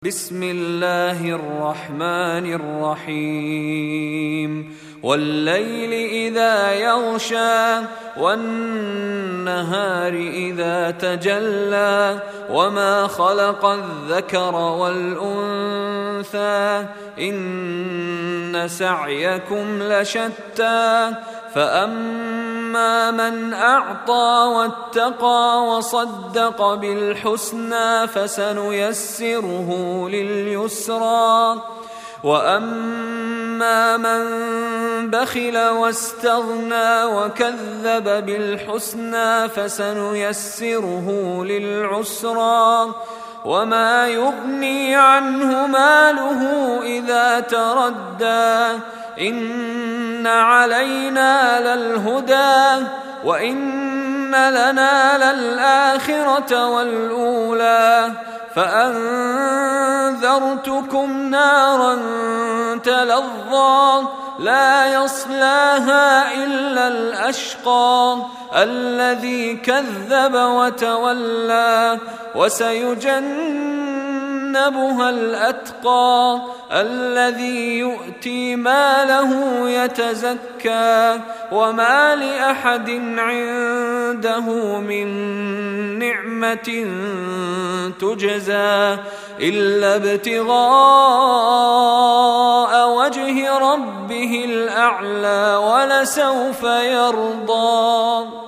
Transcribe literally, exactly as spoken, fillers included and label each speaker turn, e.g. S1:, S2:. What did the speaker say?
S1: بسم الله الرحمن الرحيم والليل إذا يغشى والنهار إذا تجلى وما خلق الذكر والأنثى إن سعيكم لشتى فأما من أعطى واتقى وصدق بالحسنى فسنيسره لليسرى وأما من بخل واستغنى وكذب بالحسنى فسنيسره للعسرى وما يغني عنه ماله إذا تردى إن علينا للهدى وإن لنا للآخرة والأولى فأنذرتكم نارا تلظى لا يصلاها إلا الأشقى الذي كذب وتولى وسيجنبها الأتقى الذي يؤتي ماله يتزكى وما لأحد عنده من نعمة تجزى إلا ابتغاء وجه ربه الأعلى ولسوف يرضى.